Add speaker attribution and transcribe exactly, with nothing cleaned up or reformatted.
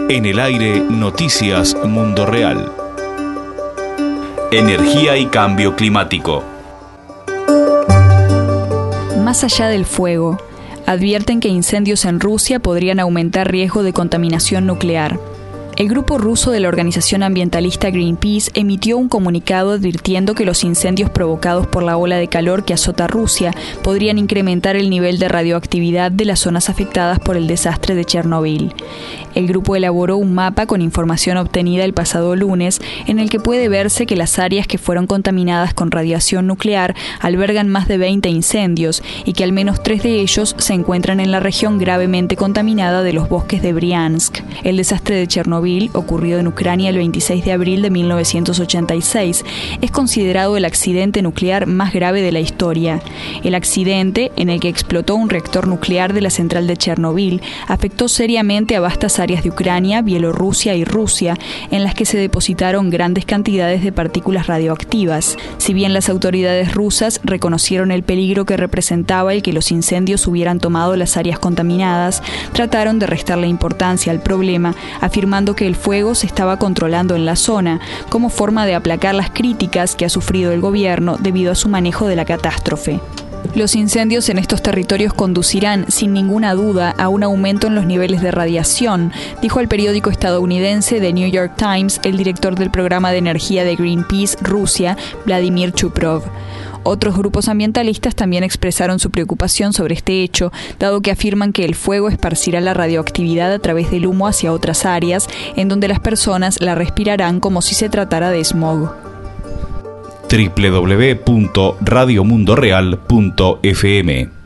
Speaker 1: En el aire, Noticias Mundo Real. Energía y cambio climático.
Speaker 2: Más allá del fuego, advierten que incendios en Rusia podrían aumentar riesgo de contaminación nuclear. El grupo ruso de la organización ambientalista Greenpeace emitió un comunicado advirtiendo que los incendios provocados por la ola de calor que azota Rusia podrían incrementar el nivel de radioactividad de las zonas afectadas por el desastre de Chernobyl. El grupo elaboró un mapa con información obtenida el pasado lunes en el que puede verse que las áreas que fueron contaminadas con radiación nuclear albergan más de veinte incendios y que al menos tres de ellos se encuentran en la región gravemente contaminada de los bosques de Briansk. El desastre de Chernobyl, ocurrido en Ucrania el veintiséis de abril de mil novecientos ochenta y seis, es considerado el accidente nuclear más grave de la historia. El accidente, en el que explotó un reactor nuclear de la central de Chernobyl, afectó seriamente a vastas áreas de Ucrania, Bielorrusia y Rusia, en las que se depositaron grandes cantidades de partículas radioactivas. Si bien las autoridades rusas reconocieron el peligro que representaba el que los incendios hubieran tomado las áreas contaminadas, trataron de restarle importancia al problema, afirmando que el fuego se estaba controlando en la zona, como forma de aplacar las críticas que ha sufrido el gobierno debido a su manejo de la catástrofe. Los incendios en estos territorios conducirán, sin ninguna duda, a un aumento en los niveles de radiación, dijo al periódico estadounidense The New York Times el director del programa de energía de Greenpeace Rusia, Vladimir Chuprov. Otros grupos ambientalistas también expresaron su preocupación sobre este hecho, dado que afirman que el fuego esparcirá la radioactividad a través del humo hacia otras áreas, en donde las personas la respirarán como si se tratara de smog.
Speaker 1: doble u doble u doble u punto radio mundo real punto f m